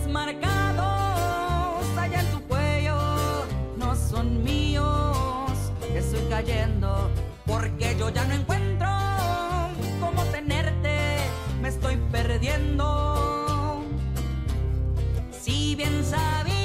marcados allá en tu cuello no son míos. Estoy cayendo porque yo ya no encuentro cómo tenerte, me estoy perdiendo. Si bien sabía